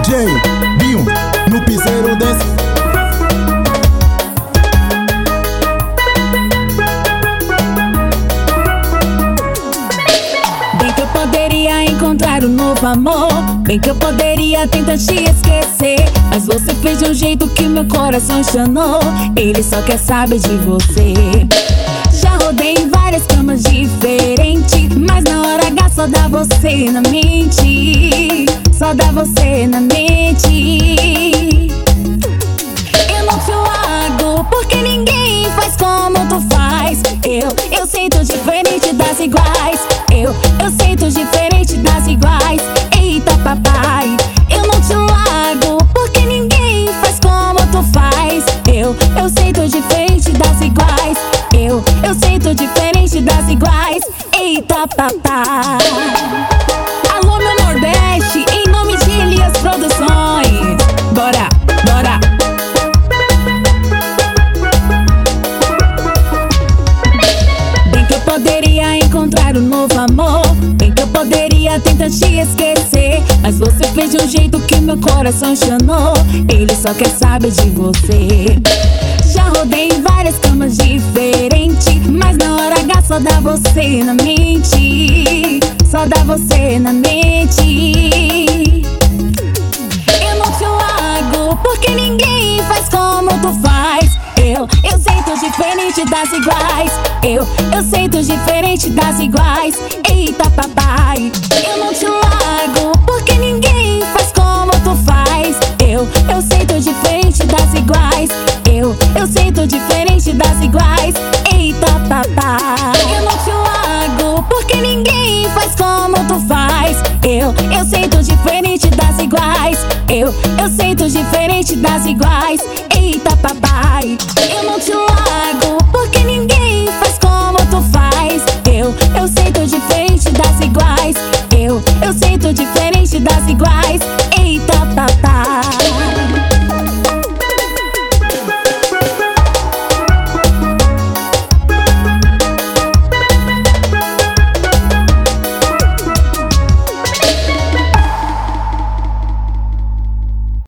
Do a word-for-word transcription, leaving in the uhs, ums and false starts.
J Binho no piseiro dance. Bem que eu poderia encontrar um novo amor, bem que eu poderia tentar te esquecer, mas você fez de um jeito que meu coração chanou. Ele só quer saber de você. Já rodei em várias camas diferentes, mas na hora H só dá você na mente, só dá você na mente. Eu não te largo porque ninguém faz como tu faz. Eu, eu sinto diferente das iguais. Eu, eu sinto diferente das iguais. Eita papai, eu não te largo porque ninguém faz como tu faz. Eu, eu sinto diferente das iguais. Eu, eu sinto diferente das iguais. Eita papai. Alô meu Nordeste, em nome de Elias Produções. Bora, bora. Bem que eu poderia encontrar um novo amor, bem que eu poderia tentar te esquecer, mas você fez de um jeito que meu coração chanou. Ele só quer saber de você. Já rodei em várias camas diferentes, mas na hora H só dá você na mente, só dá você na mente. Eu não te largo porque ninguém faz como tu faz. Eu, eu sinto diferente das iguais. Eu, eu sinto diferente das iguais. Eita papai, eu não te largo porque ninguém faz como tu faz. Eu, eu sinto diferente das iguais. Eu, eu sinto diferente das iguais. Eita papai, eu não te largo porque ninguém faz como tu faz. Eu, eu sinto diferente das iguais. Eu, eu sinto diferente das iguais. Eita papai, eu não te largo porque ninguém faz como tu faz. Eu, eu sinto diferente das iguais. Eu, eu sinto diferente das iguais.